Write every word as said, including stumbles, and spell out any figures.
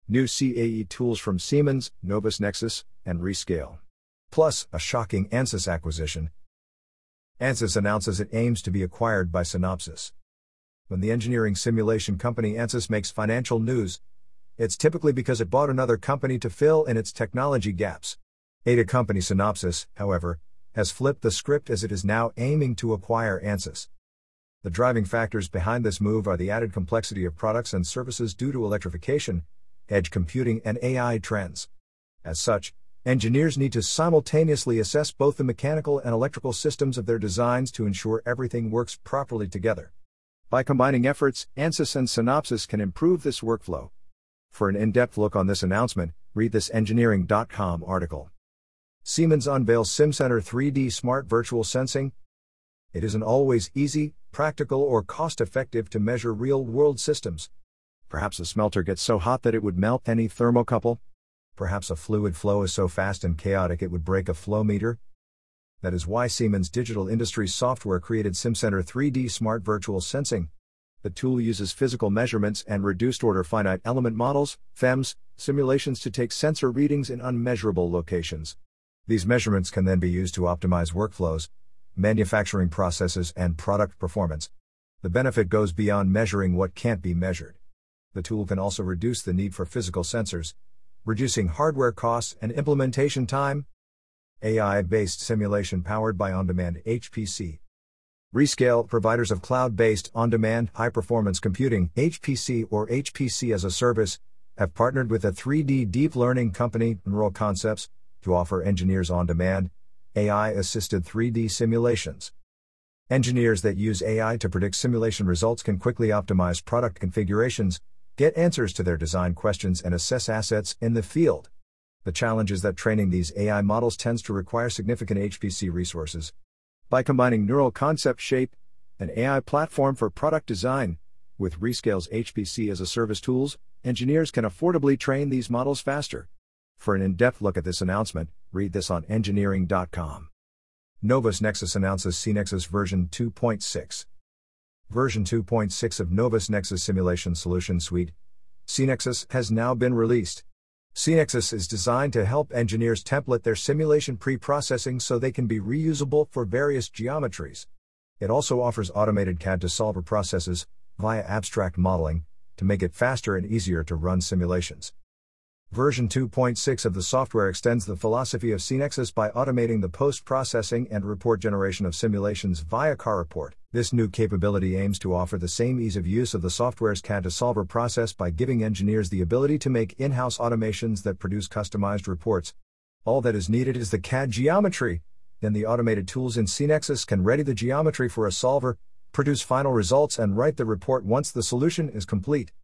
New C A E tools from Siemens, Novus Nexus, and Rescale. Plus, a shocking Ansys acquisition. Ansys announces it aims to be acquired by Synopsys. When the engineering simulation company Ansys makes financial news, it's typically because it bought another company to fill in its technology gaps. A D A company Synopsys, however, has flipped the script as it is now aiming to acquire Ansys. The driving factors behind this move are the added complexity of products and services due to electrification, edge computing, and A I trends. As such, engineers need to simultaneously assess both the mechanical and electrical systems of their designs to ensure everything works properly together. By combining efforts, Ansys and Synopsys can improve this workflow. For an in-depth look on this announcement, read this engineering dot com article. Siemens unveils SimCenter three D Smart Virtual Sensing. It isn't always easy, practical, or cost-effective to measure real-world systems. Perhaps a smelter gets so hot that it would melt any thermocouple. Perhaps a fluid flow is so fast and chaotic it would break a flow meter. That is why Siemens Digital Industries software created SimCenter three D Smart Virtual Sensing. The tool uses physical measurements and reduced-order finite element models, F E Ms, simulations to take sensor readings in unmeasurable locations. These measurements can then be used to optimize workflows, manufacturing processes, and product performance. The benefit goes beyond measuring what can't be measured. The tool can also reduce the need for physical sensors, reducing hardware costs and implementation time. A I-based simulation powered by On-Demand H P C. Rescale, providers of cloud-based, on-demand, high-performance computing, H P C or H P C as a service, have partnered with a three D deep learning company, Neural Concepts, to offer engineers on-demand, A I-assisted three D simulations. Engineers that use A I to predict simulation results can quickly optimize product configurations, get answers to their design questions, and assess assets in the field. The challenge is that training these A I models tends to require significant H P C resources. By combining Neural Concept Shape, an A I platform for product design, with Rescale's H P C as a service tools, engineers can affordably train these models faster. For an in-depth look at this announcement, read this on engineering dot com. Novus Nexus announces SeaNexus version two point six. Version two point six of Novus Nexus Simulation Solution Suite, SeaNexus, has now been released. SeaNexus is designed to help engineers template their simulation pre-processing so they can be reusable for various geometries. It also offers automated C A D to solver processes, via abstract modeling, to make it faster and easier to run simulations. Version two point six of the software extends the philosophy of SeaNexus by automating the post-processing and report generation of simulations via CarReport. This new capability aims to offer the same ease of use of the software's C A D to solver process by giving engineers the ability to make in-house automations that produce customized reports. All that is needed is the C A D geometry. Then the automated tools in SeaNexus can ready the geometry for a solver, produce final results, and write the report once the solution is complete.